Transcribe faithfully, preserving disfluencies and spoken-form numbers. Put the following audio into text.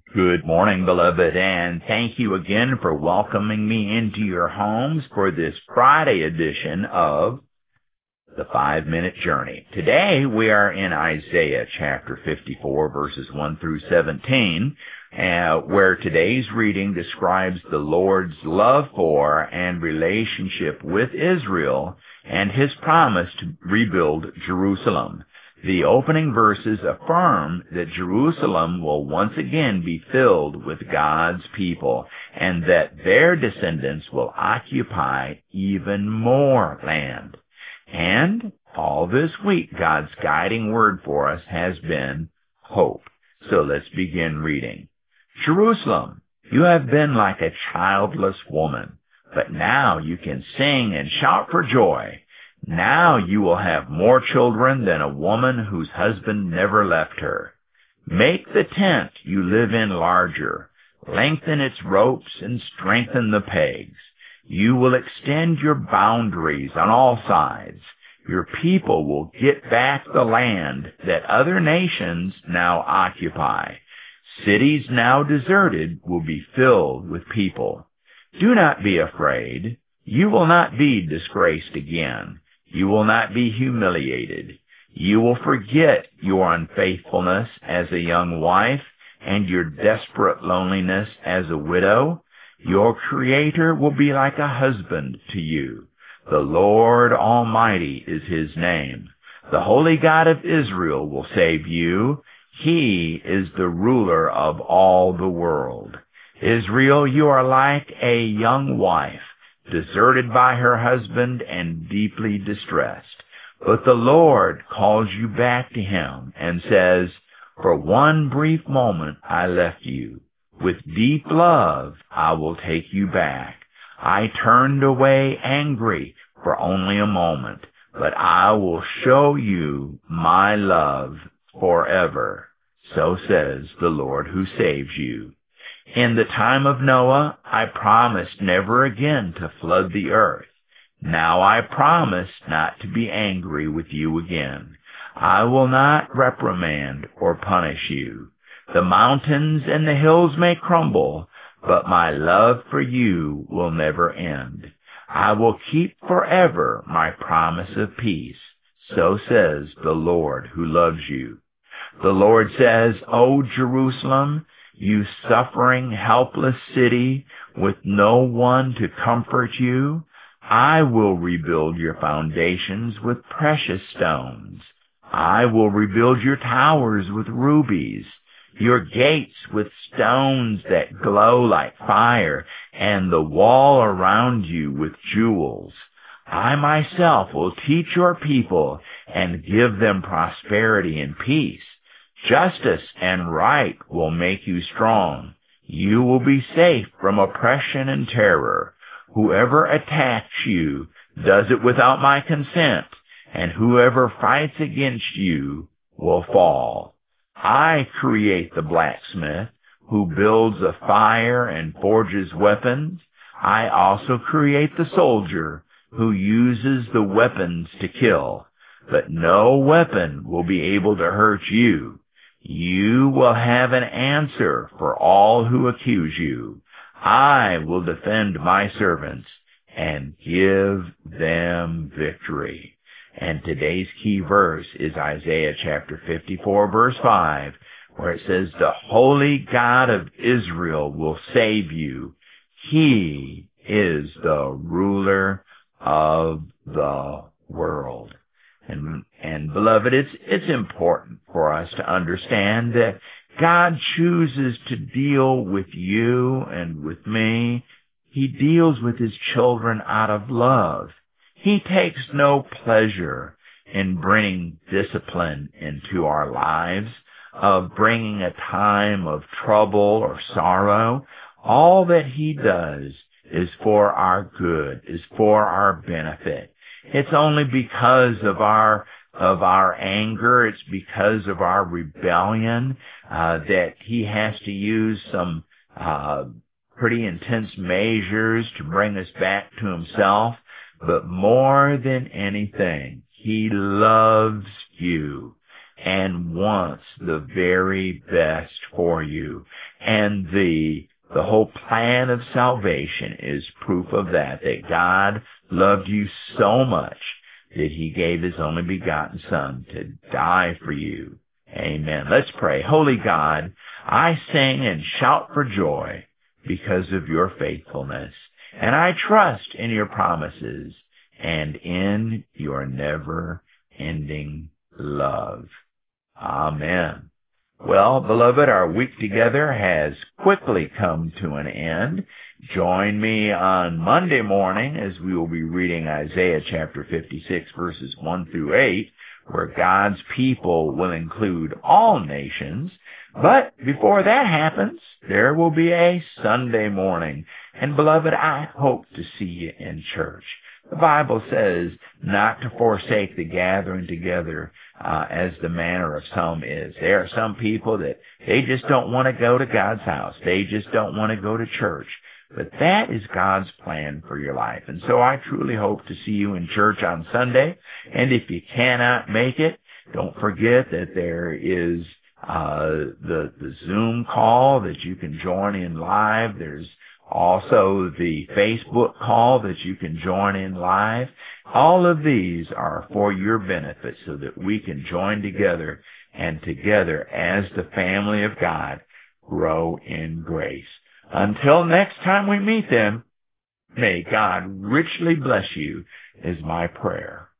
Good morning, beloved, and thank you again for welcoming me into your homes for this Friday edition of the Five-Minute Journey. Today we are in Isaiah chapter fifty-four, verses one through seventeen, uh, where today's reading describes the Lord's love for and relationship with Israel and his promise to rebuild Jerusalem. The opening verses affirm that Jerusalem will once again be filled with God's people and that their descendants will occupy even more land. And all this week, God's guiding word for us has been hope. So let's begin reading. Jerusalem, you have been like a childless woman, but now you can sing and shout for joy. Now you will have more children than a woman whose husband never left her. Make the tent you live in larger, lengthen its ropes and strengthen the pegs. You will extend your boundaries on all sides. Your people will get back the land that other nations now occupy. Cities now deserted will be filled with people. Do not be afraid. You will not be disgraced again. You will not be humiliated. You will forget your unfaithfulness as a young wife and your desperate loneliness as a widow. Your Creator will be like a husband to you. The Lord Almighty is his name. The Holy God of Israel will save you. He is the ruler of all the world. Israel, you are like a young wife, deserted by her husband and deeply distressed. But the Lord calls you back to him and says, for one brief moment I left you. With deep love I will take you back. I turned away angry for only a moment, but I will show you my love forever. So says the Lord who saves you. In the time of Noah, I promised never again to flood the earth. Now I promise not to be angry with you again. I will not reprimand or punish you. The mountains and the hills may crumble, but my love for you will never end. I will keep forever my promise of peace. So says the Lord who loves you. The Lord says, O Jerusalem, you suffering, helpless city with no one to comfort you, I will rebuild your foundations with precious stones. I will rebuild your towers with rubies, your gates with stones that glow like fire, and the wall around you with jewels. I myself will teach your people and give them prosperity and peace. Justice and right will make you strong. You will be safe from oppression and terror. Whoever attacks you does it without my consent, and whoever fights against you will fall. I create the blacksmith who builds a fire and forges weapons. I also create the soldier who uses the weapons to kill. But no weapon will be able to hurt you. You will have an answer for all who accuse you. I will defend my servants and give them victory. And today's key verse is Isaiah chapter fifty-four, verse five, where it says, the Holy God of Israel will save you. He is the ruler of the world. And, and beloved, it's, it's important for us to understand that God chooses to deal with you and with me. He deals with his children out of love. He takes no pleasure in bringing discipline into our lives, of bringing a time of trouble or sorrow. All that he does is for our good, is for our benefit. It's only because of our of our anger, it's because of our rebellion uh, that he has to use some uh, pretty intense measures to bring us back to himself. But more than anything, he loves you. and wants the very best for you. And the the whole plan of salvation is proof of that, that God loved you so much that he gave his only begotten Son to die for you. Amen. Let's pray. Holy God, I sing and shout for joy because of your faithfulness, and I trust in your promises and in your never-ending love. Amen. Well, beloved, our week together has quickly come to an end. Join me on Monday morning as we will be reading Isaiah chapter fifty-six, verses one through eight, where God's people will include all nations. But before that happens, there will be a Sunday morning. And beloved, I hope to see you in church. The Bible says not to forsake the gathering together uh, as the manner of some is. There are some people that they just don't want to go to God's house. They just don't want to go to church. But that is God's plan for your life. And so I truly hope to see you in church on Sunday. And if you cannot make it, don't forget that there is uh the, the Zoom call that you can join in live. There's also the Facebook call that you can join in live. All of these are for your benefit so that we can join together and together as the family of God grow in grace. Until next time we meet them, may God richly bless you is my prayer.